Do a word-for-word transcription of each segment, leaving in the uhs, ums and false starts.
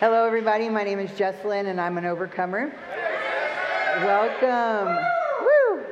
Hello, everybody. My name is Jessalyn, and I'm an overcomer. Welcome. Woo!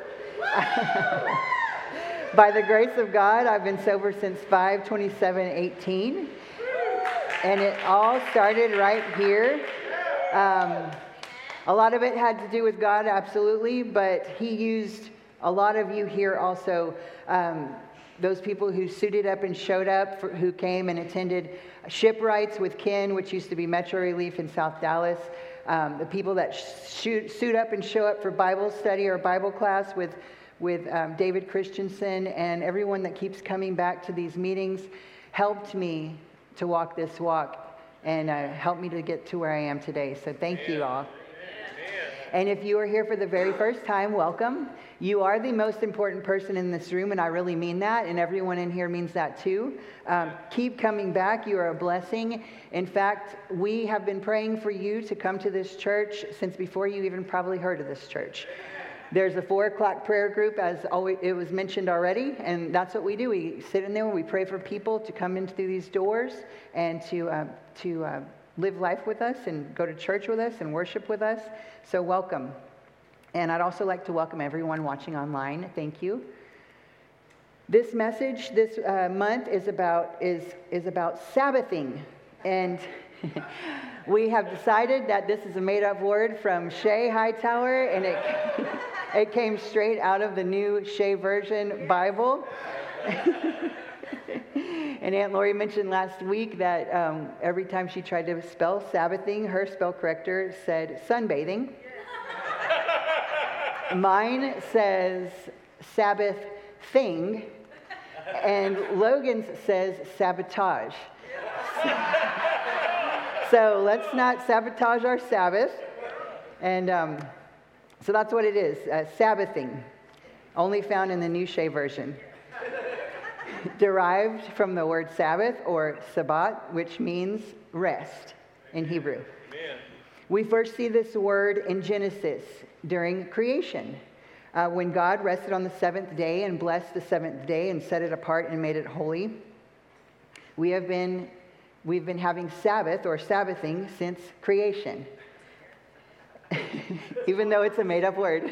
By the grace of God, I've been sober since five twenty-seven eighteen, and it all started right here. Um, a lot of it had to do with God, absolutely, but He used a lot of you here also. Um, those people who suited up and showed up, for, who came and attended Shipwrights with Ken, which used to be Metro Relief in South Dallas. Um, the people that shoot, suit up and show up for Bible study or Bible class with, with um, David Christensen, and everyone that keeps coming back to these meetings helped me to walk this walk and uh, helped me to get to where I am today. So thank you all. And if you are here for the very first time, welcome. You are the most important person in this room, and I really mean that, and everyone in here means that too. Um, keep coming back. You are a blessing. In fact, we have been praying for you to come to this church since before you even probably heard of this church. There's a four o'clock prayer group, as always, it was mentioned already, and that's what we do. We sit in there and we pray for people to come in through these doors and to uh, to uh, live life with us and go to church with us and worship with us. So welcome. And I'd also like to welcome everyone watching online. Thank you. This message this uh, month is about is is about Sabbathing, and we have decided that this is a made-up word from Shay Hightower, and it it came straight out of the new Shay Version Bible. And Aunt Lori mentioned last week that um, every time she tried to spell Sabbathing, her spell corrector said sunbathing. Mine says Sabbath thing, and Logan's says sabotage. So let's not sabotage our Sabbath. And um, so that's what it is, uh, Sabbathing, only found in the New Shea Version. Derived from the word Sabbath or Sabbat, which means rest in Hebrew. Amen. We first see this word in Genesis during creation, uh, when God rested on the seventh day and blessed the seventh day and set it apart and made it holy. We have been, we've been having Sabbath or Sabbathing since creation, even though it's a made-up word.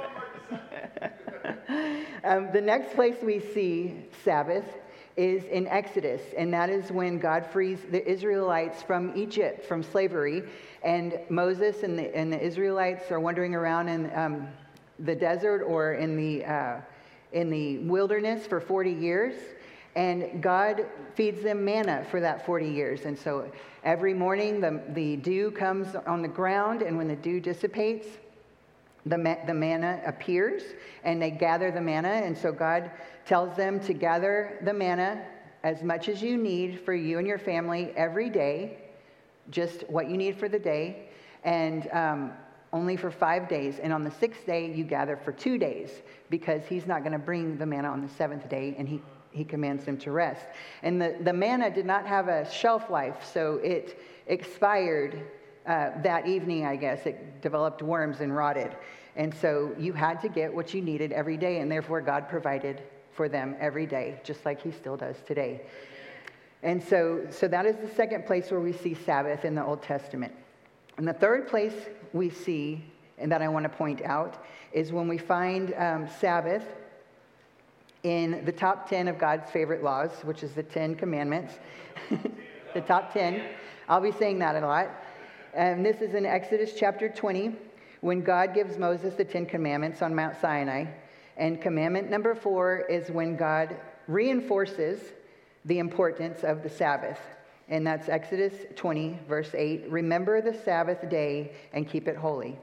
Um, the next place we see Sabbath is in Exodus, and that is when God frees the Israelites from Egypt, from slavery, and Moses and the, and the Israelites are wandering around in um, the desert or in the uh, in the wilderness for forty years, and God feeds them manna for that forty years. And so every morning the, the dew comes on the ground, and when the dew dissipates, The, ma- the manna appears, and they gather the manna. And so God tells them to gather the manna as much as you need for you and your family every day, just what you need for the day, and um, only for five days. And on the sixth day, you gather for two days, because he's not going to bring the manna on the seventh day, and he, he commands them to rest. And the, the manna did not have a shelf life, so it expired Uh, that evening, I guess. It developed worms and rotted. And so you had to get what you needed every day, and therefore God provided for them every day, just like he still does today. And so, so that is the second place where we see Sabbath in the Old Testament. And the third place we see, and that I want to point out, is when we find um, Sabbath in the top ten of God's favorite laws, which is the Ten Commandments. The top ten. I'll be saying that a lot. And this is in Exodus chapter twenty, when God gives Moses the Ten Commandments on Mount Sinai. And commandment number four is when God reinforces the importance of the Sabbath. And that's Exodus twenty, verse eight. Remember the Sabbath day and keep it holy.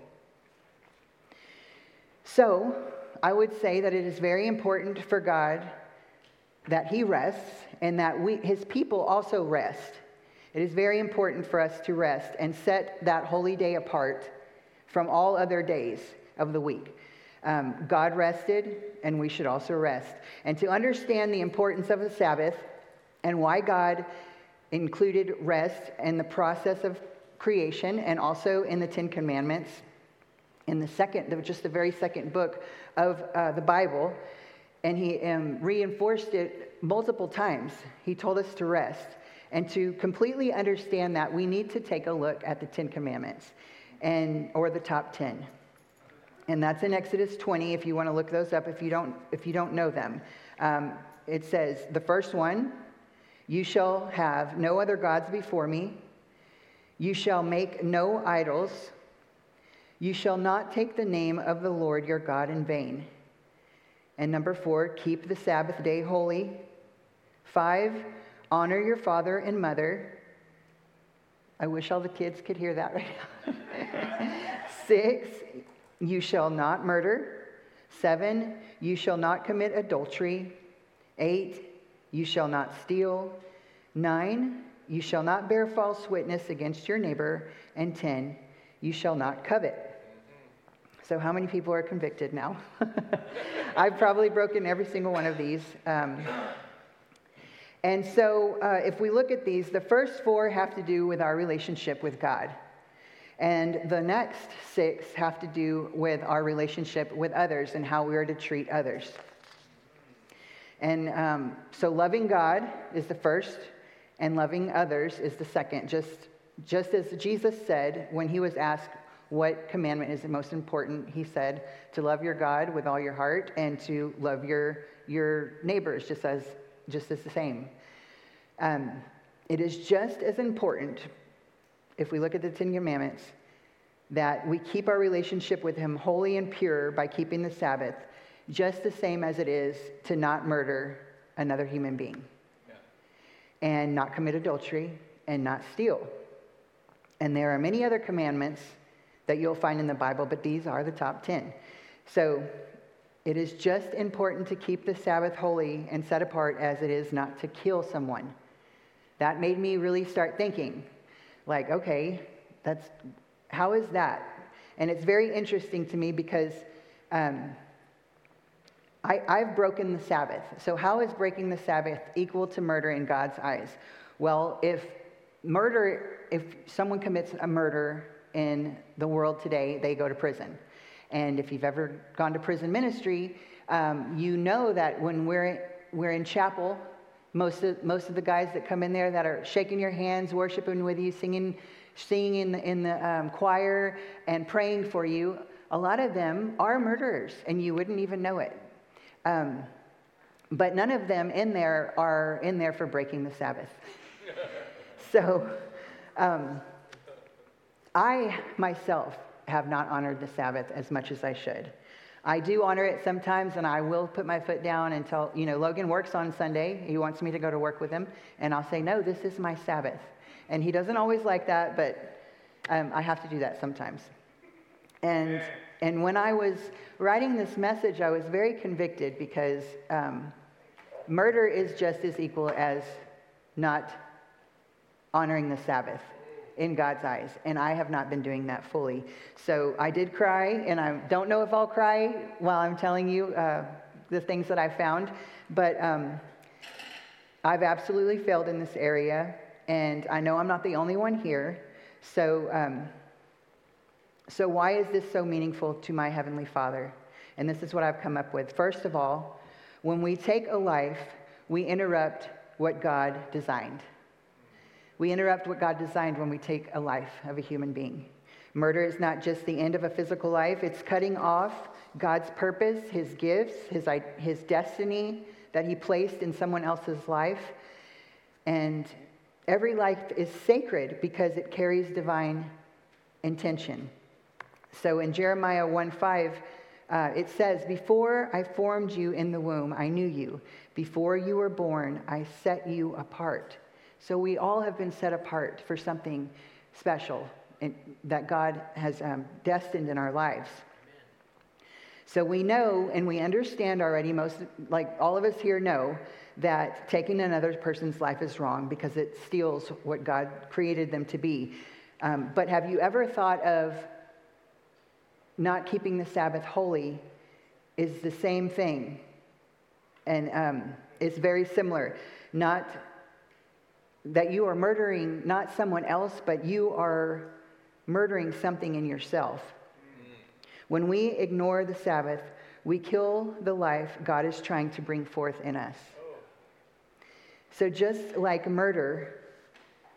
So I would say that it is very important for God that he rests, and that we, his people, also rest. It is very important for us to rest and set that holy day apart from all other days of the week. Um, God rested, and we should also rest. And to understand the importance of the Sabbath and why God included rest in the process of creation and also in the Ten Commandments, in the second, just the very second book of uh, the Bible, and he um, reinforced it multiple times. He told us to rest. And to completely understand that, we need to take a look at the Ten Commandments, and or the top ten. And that's in Exodus twenty, if you want to look those up, if you don't, if you don't know them. Um, it says, the first one, you shall have no other gods before me. You shall make no idols. You shall not take the name of the Lord your God in vain. And number four, keep the Sabbath day holy. Five, honor your father and mother. I wish all the kids could hear that right now. Six, you shall not murder. Seven, you shall not commit adultery. Eight, you shall not steal. Nine, you shall not bear false witness against your neighbor. And ten, you shall not covet. So how many people are convicted now? I've probably broken every single one of these. Um, and so uh, if we look at these, the first four have to do with our relationship with God. And the next six have to do with our relationship with others and how we are to treat others. And um, so loving God is the first, and loving others is the second. Just, just as Jesus said when he was asked what commandment is the most important, he said to love your God with all your heart and to love your, your neighbors just as, just as the same. Um, it is just as important, if we look at the Ten Commandments, that we keep our relationship with him holy and pure by keeping the Sabbath, just the same as it is to not murder another human being. Yeah. And not commit adultery and not steal. And there are many other commandments that you'll find in the Bible, but these are the top ten. So it is just important to keep the Sabbath holy and set apart as it is not to kill someone. That made me really start thinking, like, okay, that's, how is that? And it's very interesting to me because um, I, I've broken the Sabbath. So how is breaking the Sabbath equal to murder in God's eyes? Well, if murder, if someone commits a murder in the world today, they go to prison. And if you've ever gone to prison ministry, um, you know that when we're we're in chapel, most of most of the guys that come in there that are shaking your hands, worshiping with you, singing, singing in the in the um, choir, and praying for you, a lot of them are murderers, and you wouldn't even know it. Um, but none of them in there are in there for breaking the Sabbath. So. Um, I, myself, have not honored the Sabbath as much as I should. I do honor it sometimes, and I will put my foot down and tell, you know, Logan works on Sunday. He wants me to go to work with him, and I'll say, no, this is my Sabbath. And he doesn't always like that, but um, I have to do that sometimes. And and when I was writing this message, I was very convicted because um, murder is just as equal as not honoring the Sabbath in God's eyes, and I have not been doing that fully. So I did cry, and I don't know if I'll cry while I'm telling you uh, the things that I found, but um, I've absolutely failed in this area, and I know I'm not the only one here. So, um, so why is this so meaningful to my Heavenly Father? And this is what I've come up with. First of all, when we take a life, we interrupt what God designed. We interrupt what God designed when we take a life of a human being. Murder is not just the end of a physical life. It's cutting off God's purpose, his gifts, his, his destiny that he placed in someone else's life. And every life is sacred because it carries divine intention. So in Jeremiah one five, uh, it says, before I formed you in the womb, I knew you. Before you were born, I set you apart. So we all have been set apart for something special in, that God has um, destined in our lives. So we know and we understand already, most, like all of us here know, that taking another person's life is wrong because it steals what God created them to be. Um, but have you ever thought of not keeping the Sabbath holy is the same thing? And um, it's very similar. Not that you are murdering not someone else, but you are murdering something in yourself. When we ignore the Sabbath, we kill the life God is trying to bring forth in us. So just like murder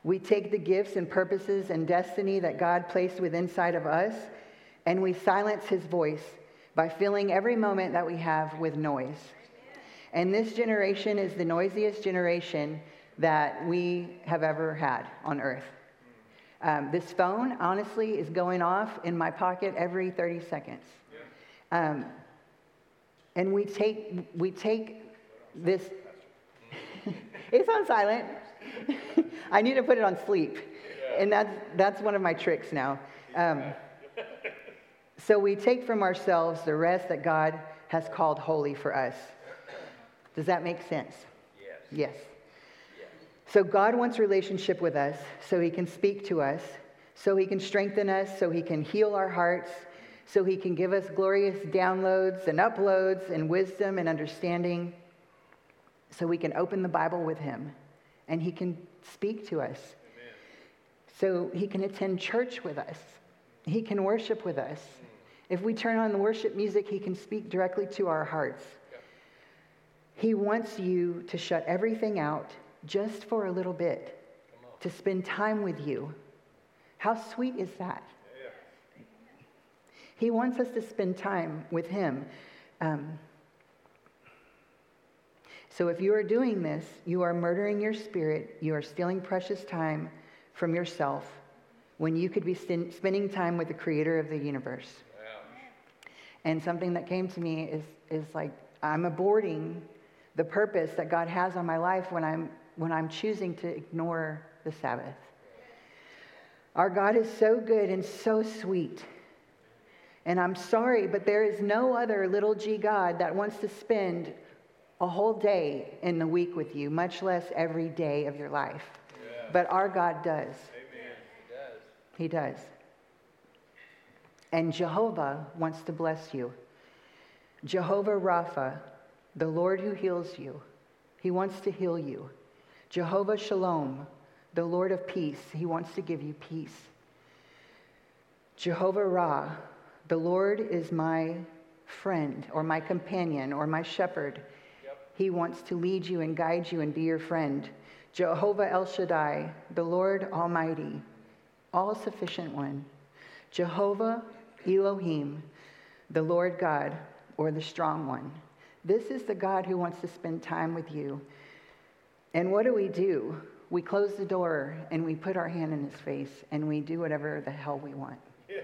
We take the gifts and purposes and destiny that God placed within inside of us, and we silence his voice by filling every moment that we have with noise. And this generation is the noisiest generation that we have ever had on earth. Um, this phone, honestly, is going off in my pocket every thirty seconds. Um, and we take we take this. It's on silent. I need to put it on sleep, and that's that's one of my tricks now. Um, so we take from ourselves the rest that God has called holy for us. Does that make sense? Yes. Yes. So God wants relationship with us so he can speak to us, so he can strengthen us, so he can heal our hearts, so he can give us glorious downloads and uploads and wisdom and understanding, so we can open the Bible with him and he can speak to us. Amen. So he can attend church with us. He can worship with us. If we turn on the worship music, he can speak directly to our hearts. Yeah. He wants you to shut everything out just for a little bit, to spend time with you. How sweet is that? Yeah. He wants us to spend time with him. Um, so if you are doing this, you are murdering your spirit. You are stealing precious time from yourself when you could be st- spending time with the creator of the universe. Wow. And something that came to me is, is like, I'm aborting the purpose that God has on my life when I'm when I'm choosing to ignore the Sabbath. Our God is so good and so sweet. And I'm sorry, but there is no other little g God that wants to spend a whole day in the week with you, much less every day of your life. Yeah. But our God does. Amen. He does. He does. And Jehovah wants to bless you. Jehovah Rapha, the Lord who heals you, he wants to heal you. Jehovah Shalom, the Lord of peace, he wants to give you peace. Jehovah Ra, the Lord is my friend or my companion or my shepherd. Yep. He wants to lead you and guide you and be your friend. Jehovah El Shaddai, the Lord Almighty, all-sufficient one. Jehovah Elohim, the Lord God, or the strong one. This is the God who wants to spend time with you. And what do we do? We close the door and we put our hand in his face and we do whatever the hell we want. Yeah.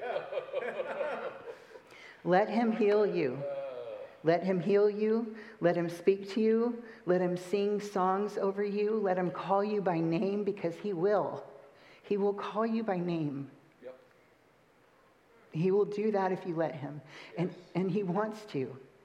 Let him heal you. Let him heal you. Let him speak to you. Let him sing songs over you. Let him call you by name, because he will. He will call you by name. Yep. He will do that if you let him. And, and he wants to.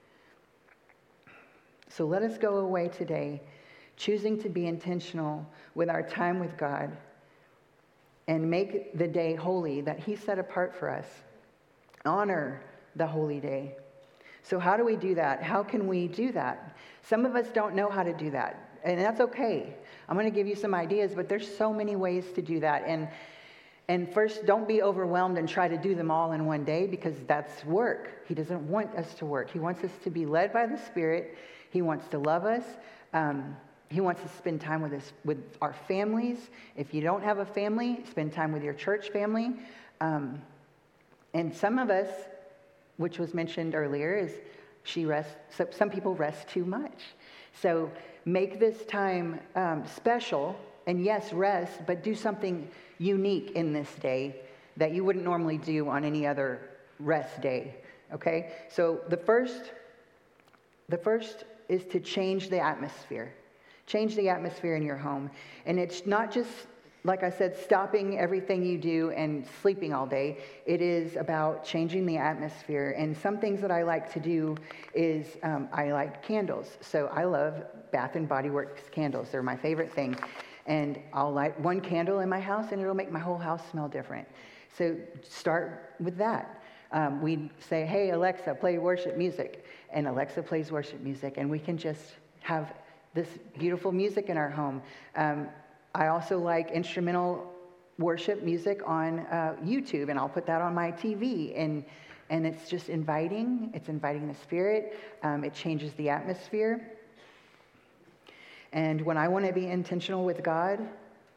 So let us go away today choosing to be intentional with our time with God and make the day holy that he set apart for us. Honor the holy day. So how do we do that? How can we do that? Some of us don't know how to do that, and that's okay. I'm going to give you some ideas, but there's so many ways to do that. And and first, don't be overwhelmed and try to do them all in one day, because that's work. He doesn't want us to work. He wants us to be led by the Spirit. He wants to love us. Um, he wants to spend time with us, with our families. If you don't have a family, spend time with your church family. Um, and some of us, which was mentioned earlier, is she rests. So some people rest too much. So make this time um, special. And yes, rest, but do something unique in this day that you wouldn't normally do on any other rest day. Okay? So the first, the first is to change the atmosphere. Change the atmosphere in your home. And it's not just, like I said, stopping everything you do and sleeping all day. It is about changing the atmosphere. And some things that I like to do is um, I like candles. So I love Bath and Body Works candles. They're my favorite thing. And I'll light one candle in my house and it'll make my whole house smell different. So start with that. Um, we say, hey, Alexa, play worship music. And Alexa plays worship music. And we can just have this beautiful music in our home. Um, I also like instrumental worship music on uh, YouTube, and I'll put that on my T V. And and it's just inviting. It's inviting the Spirit. Um, it changes the atmosphere. And when I want to be intentional with God,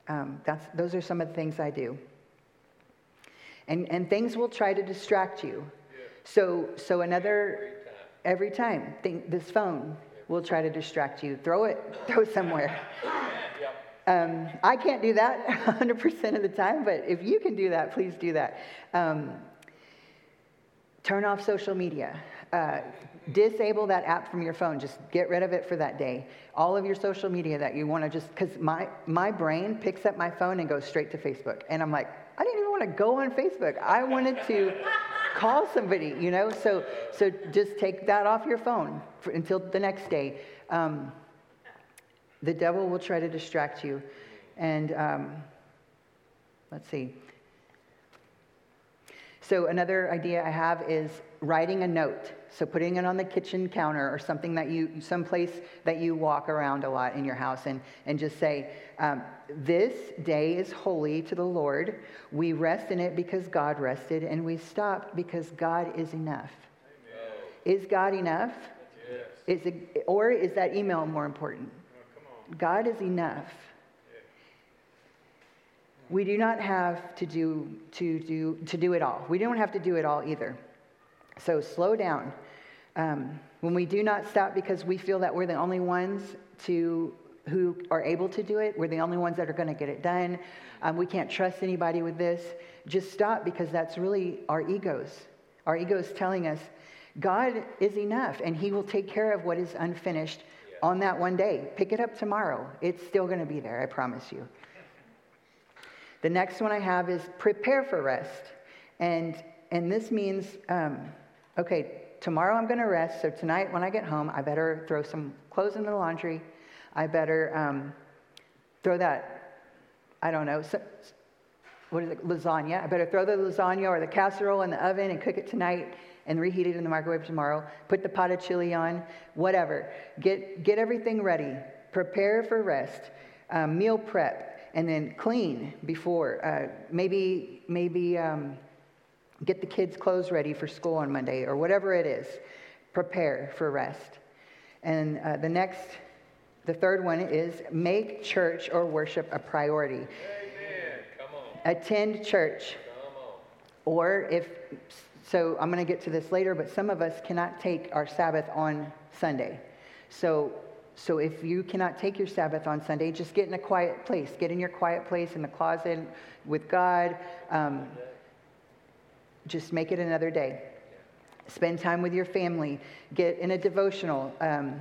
Um, that's, those are some of the things I do. And, and things will try to distract you. Yeah. So, so another, Every time. every time, think, this phone will try to distract you. Throw it, throw it somewhere. Yep. Um, I can't do that one hundred percent of the time, but if you can do that, please do that. Um, turn off social media. Uh, disable that app from your phone. Just get rid of it for that day. All of your social media that you want to just, because my, my brain picks up my phone and goes straight to Facebook. And I'm like, I didn't even want to go on Facebook. I wanted to call somebody, you know? So, so just take that off your phone for, until the next day. Um, the devil will try to distract you. And um, let's see. So another idea I have is writing a note. So putting it on the kitchen counter or something that you, someplace that you walk around a lot in your house, and, and just say, um, this day is holy to the Lord. We rest in it because God rested, and we stop because God is enough. Amen. Is God enough? Yes. Is it, or is that email more important? Oh, come on. God is enough. We do not have to do to do to do it all. We don't have to do it all either. So slow down. Um, when we do not stop because we feel that we're the only ones to who are able to do it, we're the only ones that are going to get it done. Um, we can't trust anybody with this. Just stop, because that's really our egos. Our egos telling us God is enough, and He will take care of what is unfinished yeah. on that one day. Pick it up tomorrow. It's still going to be there. I promise you. The next one I have is prepare for rest. And and this means, um, okay, tomorrow I'm going to rest. So tonight when I get home, I better throw some clothes in the laundry. I better um, throw that, I don't know, so, what is it, lasagna. I better throw the lasagna or the casserole in the oven and cook it tonight and reheat it in the microwave tomorrow. Put the pot of chili on, whatever. Get, get everything ready. Prepare for rest. Um, meal prep. And then clean before. Uh, maybe maybe um, get the kids' clothes ready for school on Monday, or whatever it is. Prepare for rest. And uh, the next, the third one is make church or worship a priority. Amen. Come on. Attend church. Come on. Or if, so I'm going to get to this later, but some of us cannot take our Sabbath on Sunday. So So if you cannot take your Sabbath on Sunday, just get in a quiet place. Get in your quiet place in the closet with God. Um, just make it another day. Spend time with your family. Get in a devotional. Um,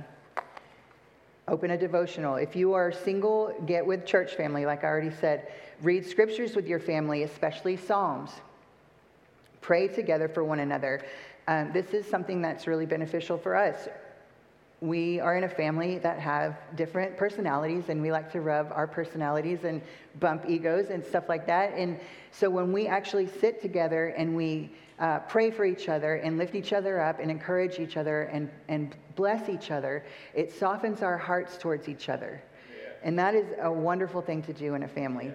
open a devotional. If you are single, get with church family, like I already said. Read scriptures with your family, especially Psalms. Pray together for one another. Um, this is something that's really beneficial for us. We are in a family that have different personalities, and we like to rub our personalities and bump egos and stuff like that. And so when we actually sit together and we uh, pray for each other and lift each other up and encourage each other and, and bless each other, it softens our hearts towards each other. Yeah. And that is a wonderful thing to do in a family.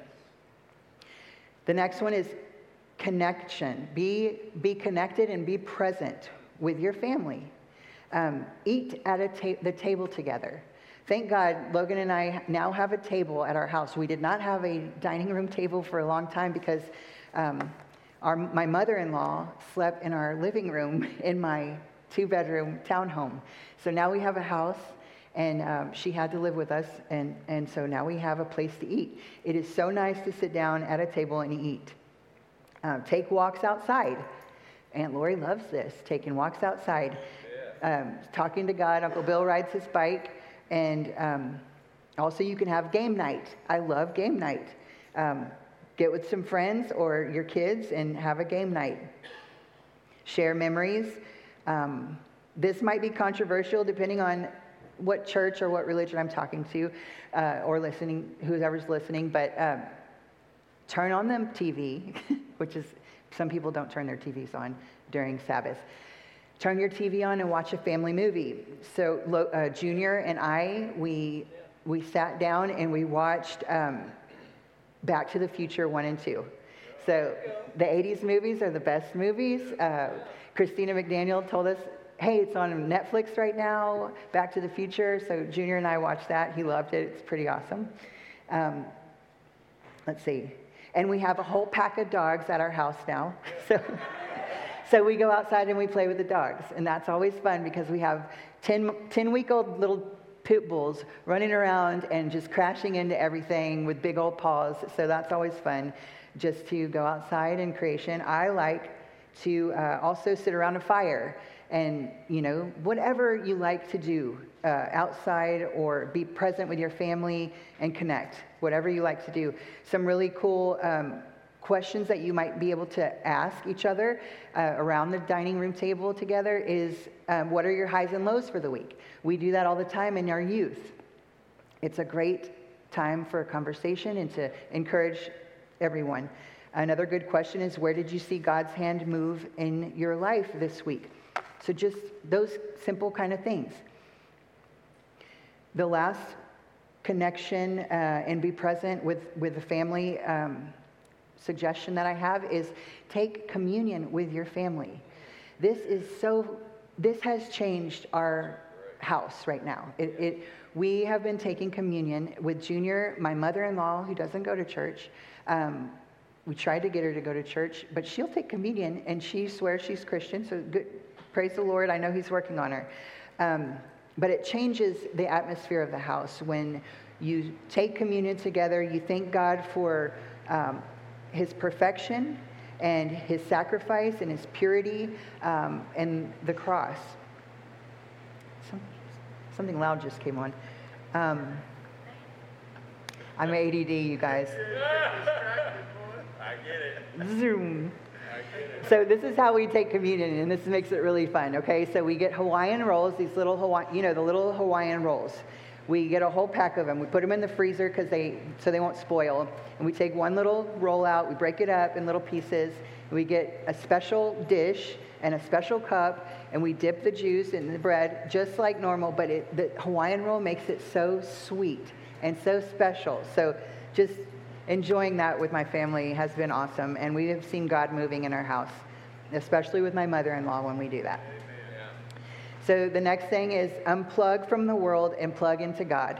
The next one is connection. Be, be connected and be present with your family. Um, eat at a ta- the table together. Thank God Logan and I now have a table at our house. We did not have a dining room table for a long time because um, our, my mother-in-law slept in our living room in my two-bedroom townhome. So now we have a house, and um, she had to live with us, and, and so now we have a place to eat. It is so nice to sit down at a table and eat. Uh, take walks outside. Aunt Lori loves this, taking walks outside. Um, talking to God. Uncle Bill rides his bike. And um, also you can have game night. I love game night. Um, get with some friends or your kids and have a game night. Share memories. Um, this might be controversial depending on what church or what religion I'm talking to uh, or listening, whoever's listening. But um, turn on the T V, which is, some people don't turn their T Vs on during Sabbath. Turn your T V on and watch a family movie. So uh, Junior and I, we we sat down and we watched um, Back to the Future one and two. So the eighties movies are the best movies. Uh, Christina McDaniel told us, hey, it's on Netflix right now, Back to the Future. So Junior and I watched that. He loved it. It's pretty awesome. Um, let's see. And we have a whole pack of dogs at our house now. So, so we go outside and we play with the dogs. And that's always fun because we have ten, ten-week-old little pit bulls running around and just crashing into everything with big old paws. So that's always fun, just to go outside in creation. I like to uh, also sit around a fire and, you know, whatever you like to do uh, outside, or be present with your family and connect, whatever you like to do. Some really cool um, questions that you might be able to ask each other uh, around the dining room table together is, um, what are your highs and lows for the week? We do that all the time in our youth. It's a great time for a conversation and to encourage everyone. Another good question is, where did you see God's hand move in your life this week? So just those simple kind of things. The last connection uh, and be present with, with the family um, suggestion that I have is take communion with your family. This is so, this has changed our house right now. It, it we have been taking communion with Junior, my mother-in-law, who doesn't go to church. Um, we tried to get her to go to church, but she'll take communion, and she swears she's Christian, so good, praise the Lord. I know he's working on her. Um, but it changes the atmosphere of the house when you take communion together. You thank God for um, his perfection and his sacrifice and his purity um, and the cross. Some, something loud just came on. Um, I'm A D D, you guys. I get it. Zoom. I get it. So this is how we take communion, and this makes it really fun, okay? So we get Hawaiian rolls, these little Hawaiian, you know, the little Hawaiian rolls. We get a whole pack of them. We put them in the freezer because they, so they won't spoil. And we take one little roll out, we break it up in little pieces. We get a special dish and a special cup, and we dip the juice in the bread just like normal, but it, the Hawaiian roll makes it so sweet and so special. So just enjoying that with my family has been awesome, and we have seen God moving in our house, especially with my mother-in-law when we do that. Amen. So the next thing is unplug from the world and plug into God.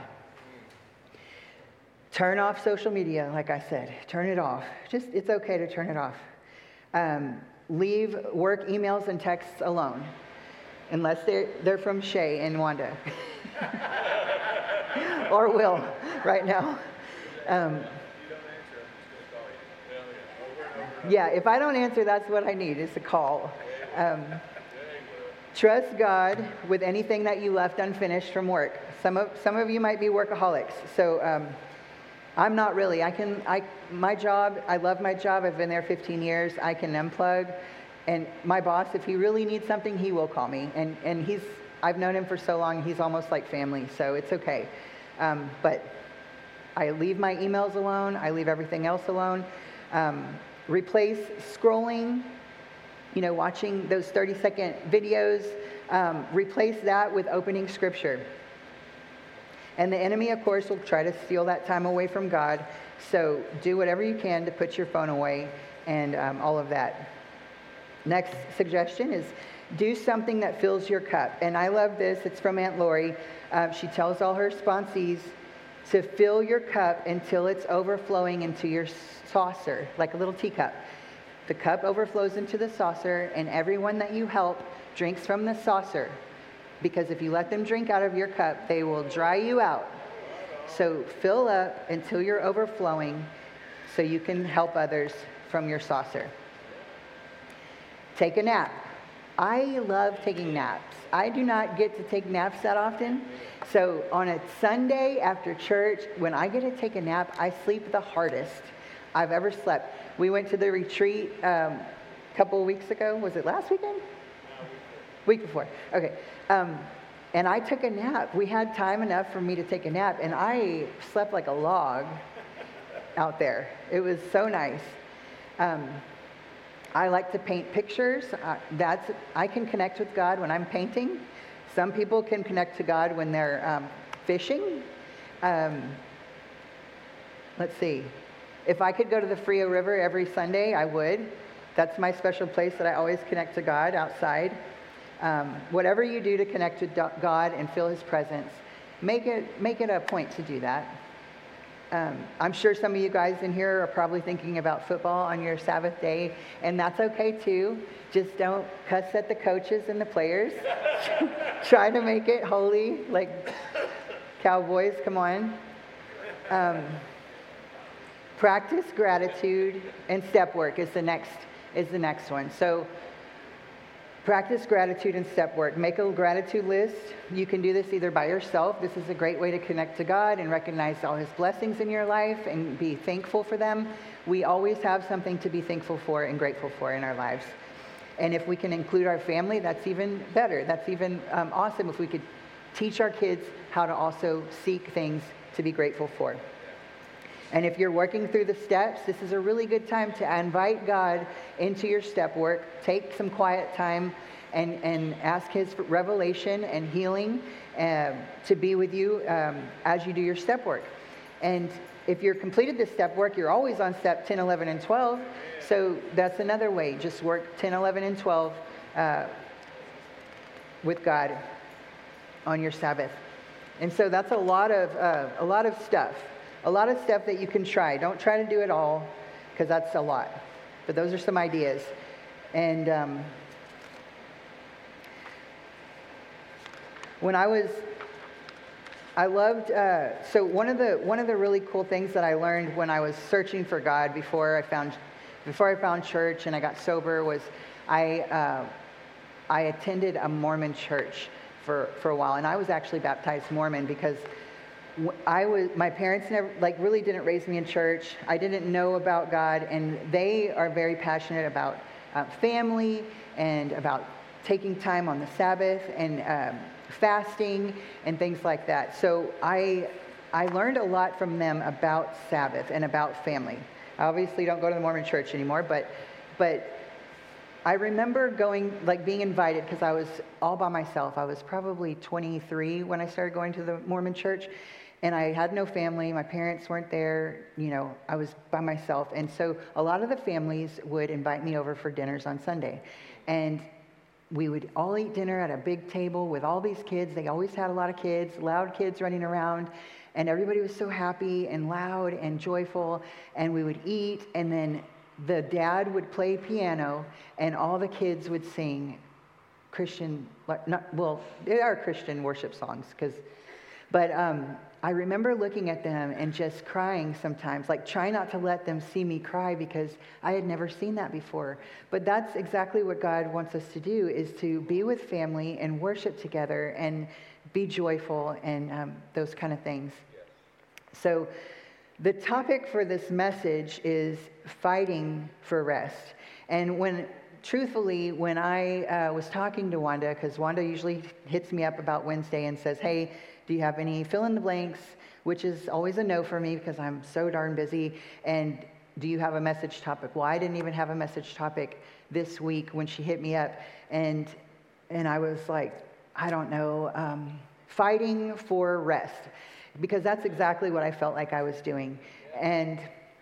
Turn off social media, like I said. Turn it off. Just, it's okay to turn it off. Um, leave work emails and texts alone, unless they're, they're from Shay and Wanda. Or Will, right now. Um, Yeah, if I don't answer, that's what I need, is a call. Um, trust God with anything that you left unfinished from work. Some of some of you might be workaholics, so um, I'm not really. I can. I my job. I love my job. I've been there fifteen years. I can unplug, and my boss, if he really needs something, he will call me. And and he's. I've known him for so long. He's almost like family, so it's okay. Um, but I leave my emails alone. I leave everything else alone. Um, Replace scrolling, you know, watching those thirty-second videos. Um, replace that with opening Scripture. And the enemy, of course, will try to steal that time away from God. So do whatever you can to put your phone away and um, all of that. Next suggestion is do something that fills your cup. And I love this. It's from Aunt Lori. Uh, she tells all her sponsees to fill your cup until it's overflowing into your saucer, like a little teacup. The cup overflows into the saucer, and everyone that you help drinks from the saucer. Because if you let them drink out of your cup, they will dry you out. So fill up until you're overflowing so you can help others from your saucer. Take a nap. I love taking naps. I do not get to take naps that often. So on a Sunday after church, when I get to take a nap, I sleep the hardest I've ever slept. We went to the retreat um, a couple of weeks ago. Was it last weekend? Week before. Okay. Um, and I took a nap. We had time enough for me to take a nap, and I slept like a log out there. It was so nice. Um, I like to paint pictures. Uh, that's I can connect with God when I'm painting. Some people can connect to God when they're um, fishing. Um, let's see. If I could go to the Frio River every Sunday, I would. That's my special place that I always connect to God, outside. Um, whatever you do to connect to God and feel His presence, make it make it a point to do that. Um, I'm sure some of you guys in here are probably thinking about football on your Sabbath day, and that's okay too. Just don't cuss at the coaches and the players. Try to make it holy, like Cowboys, come on. Um, practice gratitude and step work is the next is the next one. So practice gratitude and step work. Make a gratitude list. You can do this either by yourself. This is a great way to connect to God and recognize all his blessings in your life and be thankful for them. We always have something to be thankful for and grateful for in our lives. And if we can include our family, that's even better. That's even um, awesome if we could teach our kids how to also seek things to be grateful for. And if you're working through the steps, this is a really good time to invite God into your step work. Take some quiet time and, and ask his revelation and healing uh, to be with you um, as you do your step work. And if you're completed this step work, you're always on step ten, eleven, and twelve. So that's another way. Just work ten, eleven, and twelve uh, with God on your Sabbath. And so that's a lot of uh, a lot of stuff. A lot of stuff that you can try. Don't try to do it all, because that's a lot. But those are some ideas. And um, when I was, I loved. Uh, so one of the one of the really cool things that I learned when I was searching for God before I found, before I found church and I got sober was, I uh, I attended a Mormon church for for a while, and I was actually baptized Mormon because I was, my parents never, like, really didn't raise me in church. I didn't know about God, and they are very passionate about uh, family and about taking time on the Sabbath and um, fasting and things like that. So I, I learned a lot from them about Sabbath and about family. I obviously don't go to the Mormon church anymore, but, but I remember going, like, being invited because I was all by myself. I was probably twenty-three when I started going to the Mormon church. And I had no family. My parents weren't there. You know, I was by myself. And so a lot of the families would invite me over for dinners on Sunday. And we would all eat dinner at a big table with all these kids. They always had a lot of kids, loud kids running around. And everybody was so happy and loud and joyful. And we would eat. And then the dad would play piano. And all the kids would sing Christian, not, well, they are Christian worship songs. Cause, but... Um, I remember looking at them and just crying sometimes, like try not to let them see me cry because I had never seen that before. But that's exactly what God wants us to do, is to be with family and worship together and be joyful and um, those kind of things. So the topic for this message is fighting for rest. And when, truthfully, when I uh, was talking to Wanda, because Wanda usually hits me up about Wednesday and says, hey, do you have any fill in the blanks, which is always a no for me because I'm so darn busy. And do you have a message topic? Well, I didn't even have a message topic this week when she hit me up. And and I was like, I don't know, um, fighting for rest. Because that's exactly what I felt like I was doing. And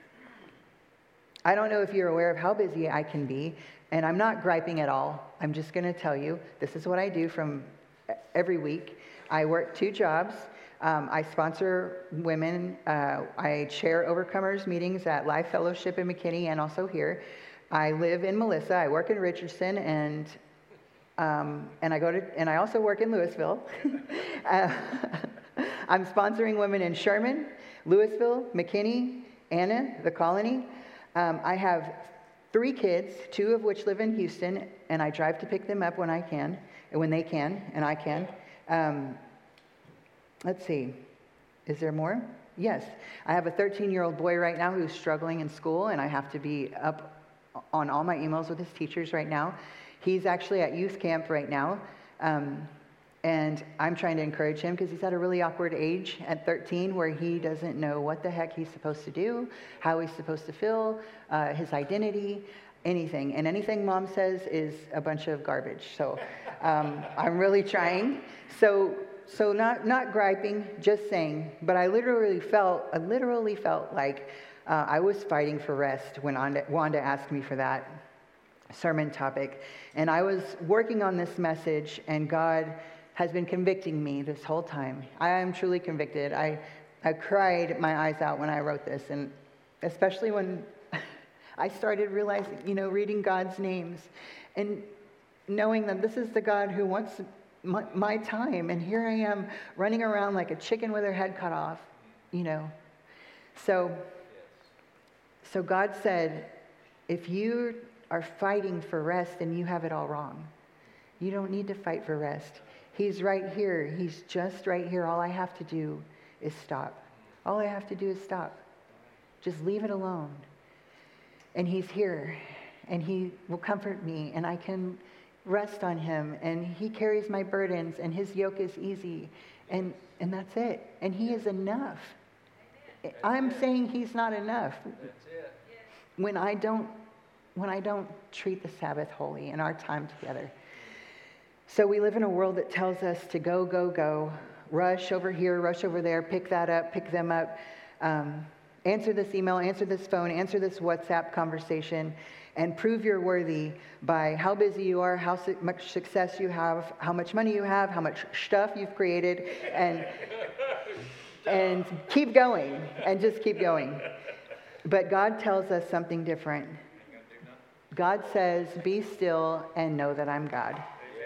I don't know if you're aware of how busy I can be. And I'm not griping at all. I'm just going to tell you, this is what I do from every week. I work two jobs. Um, I sponsor women. Uh, I chair Overcomers meetings at Life Fellowship in McKinney and also here. I live in Melissa. I work in Richardson, and um, and I go to and I also work in Louisville. uh, I'm sponsoring women in Sherman, Louisville, McKinney, Anna, the Colony. Um, I have three kids, two of which live in Houston, and I drive to pick them up when I can, and when they can, and I can. Um, let's see, is there more? Yes, I have a thirteen-year-old boy right now who's struggling in school, and I have to be up on all my emails with his teachers right now. He's actually at youth camp right now, um, and I'm trying to encourage him because he's at a really awkward age at thirteen where he doesn't know what the heck he's supposed to do, how he's supposed to feel, uh, his identity, anything. And anything mom says is a bunch of garbage. So um, I'm really trying. So so not not griping, just saying. But I literally felt, I literally felt like uh, I was fighting for rest when Wanda, Wanda asked me for that sermon topic. And I was working on this message, and God has been convicting me this whole time. I am truly convicted. I I cried my eyes out when I wrote this, and especially when I started realizing, you know, reading God's names and knowing that this is the God who wants my, my time, and here I am running around like a chicken with her head cut off, you know. So, so God said, if you are fighting for rest, then you have it all wrong. You don't need to fight for rest. He's right here. He's just right here. All I have to do is stop. All I have to do is stop. Just leave it alone. And he's here, and he will comfort me, and I can rest on him, and he carries my burdens, and his yoke is easy, and, and that's it. And he is enough. I'm saying he's not enough. When I don't, when I don't treat the Sabbath holy in our time together. So we live in a world that tells us to go, go, go, rush over here, rush over there, pick that up, pick them up, um, answer this email, answer this phone, answer this WhatsApp conversation, and prove you're worthy by how busy you are, how su- much success you have, how much money you have, how much stuff you've created, and and keep going, and just keep going. But God tells us something different. God says, be still and know that I'm God.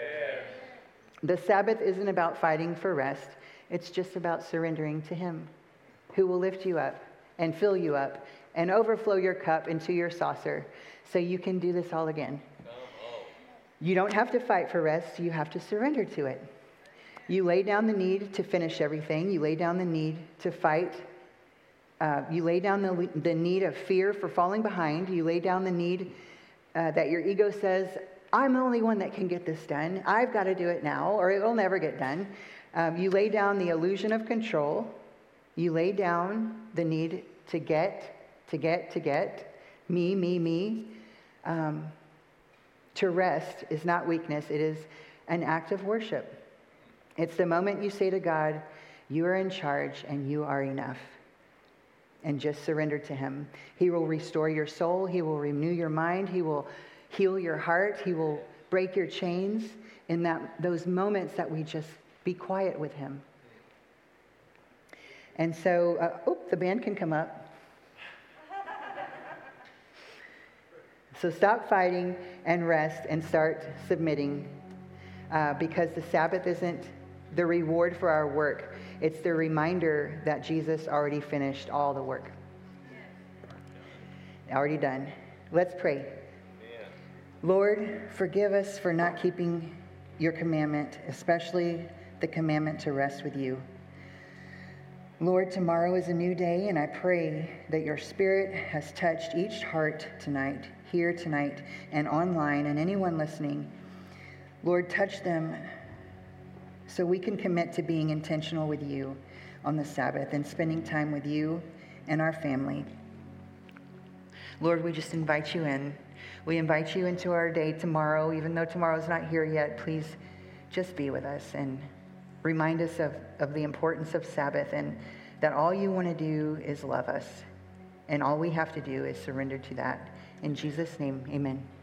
The Sabbath isn't about fighting for rest. It's just about surrendering to him, who will lift you up and fill you up and overflow your cup into your saucer so you can do this all again. You don't have to fight for rest. You have to surrender to it. You lay down the need to finish everything. You lay down the need to fight. Uh, you lay down the, the need of fear for falling behind. You lay down the need uh, that your ego says, I'm the only one that can get this done. I've got to do it now, or it will never get done. Um, you lay down the illusion of control. You lay down the need to get, to get, to get, me, me, me. Um, to rest is not weakness. It is an act of worship. It's the moment you say to God, you are in charge and you are enough. And just surrender to him. He will restore your soul. He will renew your mind. He will heal your heart. He will break your chains in that those moments that we just be quiet with him. And so, uh, oh, the band can come up. So stop fighting and rest and start submitting, uh, because the Sabbath isn't the reward for our work. It's the reminder that Jesus already finished all the work. Already done. Let's pray. Amen. Lord, forgive us for not keeping your commandment, especially the commandment to rest with you. Lord, tomorrow is a new day, and I pray that your Spirit has touched each heart tonight, here tonight, and online, and anyone listening. Lord, touch them so we can commit to being intentional with you on the Sabbath and spending time with you and our family. Lord, we just invite you in. We invite you into our day tomorrow. Even though tomorrow's not here yet, please just be with us and remind us of, of the importance of Sabbath, and that all you want to do is love us. And all we have to do is surrender to that. In Jesus' name, amen.